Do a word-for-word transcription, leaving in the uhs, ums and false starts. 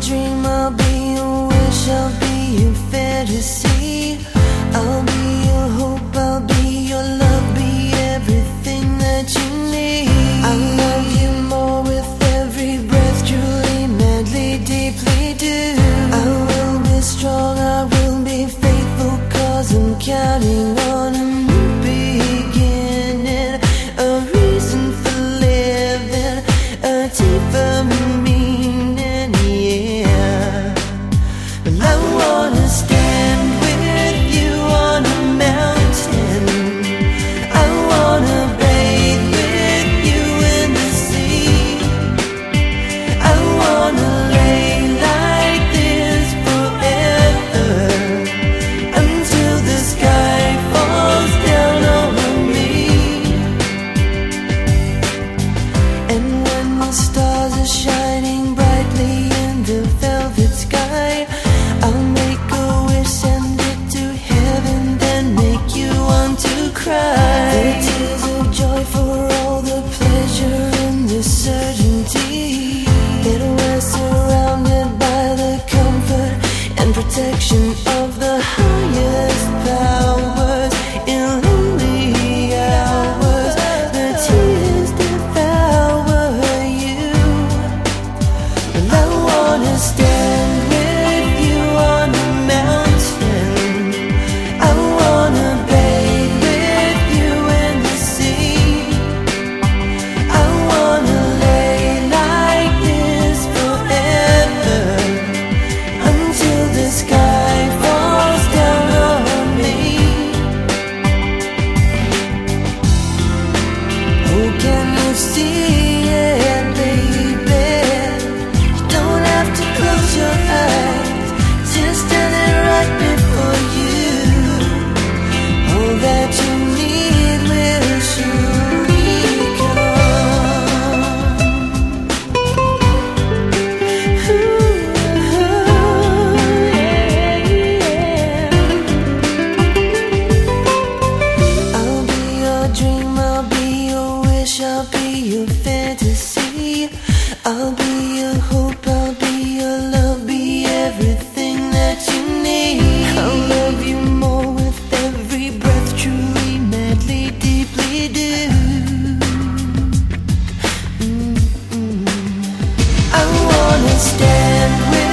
dream, I'll be your wish, I'll be your fantasy. I'll be your hope, I'll be your love, be everything that you need. I'll love you more with every breath, truly, madly, deeply do. I will be strong, I will be faithful, cause I'm counting on a new beginning, a reason for living, a deeper meaning, yeah. Well, I wanna stand with you on a mountain, I wanna bathe with you in the sea, I wanna lay like this forever, until the sky falls down over me. And when the stars are shining brightly in the velvet sky, I'll make a wish, send it to heaven, then make you want to cry. The tears of joy for all the pleasure and the certainty that we're surrounded by the comfort and protection of the highest powers. In lonely hours, the tears devour you. Well, I wanna stand with you on a mountain, I wanna bathe with you in the sea, I wanna lay like this forever, until the sky falls down on me. Oh, can you see it, baby? You don't have to close your eyes, just standing right before you. All that you need will surely come. Ooh, yeah. I'll be your dream, I'll be your wish, I'll be your fantasy. I'll be your hope, I'll be your love, be everything that you need. I'll love you more with every breath, truly, madly, deeply do. Mm-mm. I wanna stand with